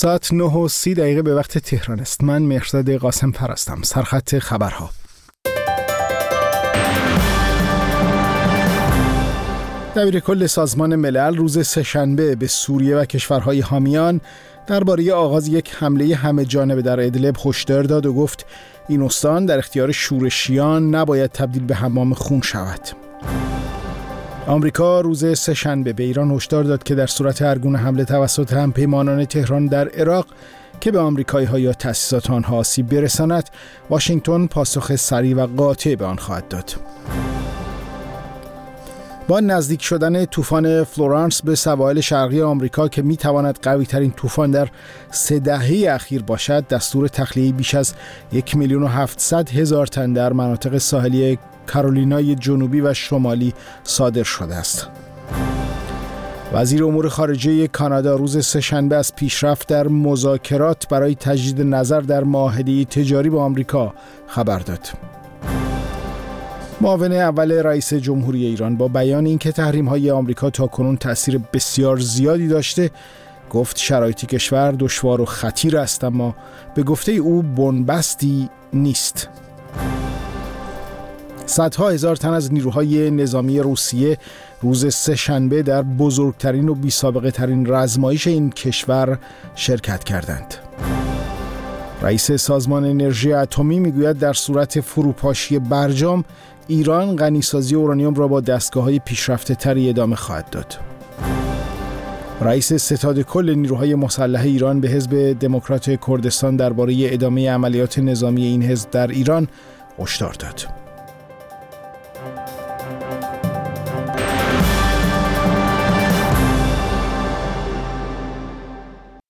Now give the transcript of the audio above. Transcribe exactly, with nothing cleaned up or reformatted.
ساعت نه و سی دقیقه به وقت تهران است. من مهرزاد قاسم فر هستم. سرخط خبرها. دبیر کل سازمان ملل روز سه‌شنبه به سوریه و کشورهای حامیان درباره آغاز یک حمله همه جانبه در ادلب هشدار داد و گفت این استان در اختیار شورشیان نباید تبدیل به حمام خون شود. آمریکا روز سه‌شنبه به ایران هشدار داد که در صورت هر گونه حمله توسط همپیمانان تهران در عراق که به آمریکایی‌ها یا تأسیسات آنها آسیب برساند، واشنگتن پاسخ سریع و قاطع به آن خواهد داد. با نزدیک شدن طوفان فلورانس به سواحل شرقی آمریکا که می‌تواند قوی‌ترین طوفان در سه دهه اخیر باشد، دستور تخلیه بیش از یک میلیون و هفتصد هزار تن در مناطق ساحلی کارولینای جنوبی و شمالی صادر شده است. وزیر امور خارجه کانادا روز سه‌شنبه از پیشرفت در مذاکرات برای تجدید نظر در معاهده تجاری با آمریکا خبر داد. معاون اول رئیس جمهوری ایران با بیان اینکه تحریم‌های آمریکا تاکنون تأثیر بسیار زیادی داشته، گفت شرایط کشور دشوار و خطیر است، اما به گفته او بنبستی نیست. صدها هزار تن از نیروهای نظامی روسیه روز سه‌شنبه در بزرگترین و بی‌سابقه ترین رزمایش این کشور شرکت کردند. رئیس سازمان انرژی اتمی میگوید در صورت فروپاشی برجام، ایران غنیسازی اورانیوم را با دستگاه‌های پیشرفته تری ادامه خواهد داد. رئیس ستاد کل نیروهای مسلح ایران به حزب دموکرات کردستان درباره ادامه عملیات نظامی این حزب در ایران هشدار داد.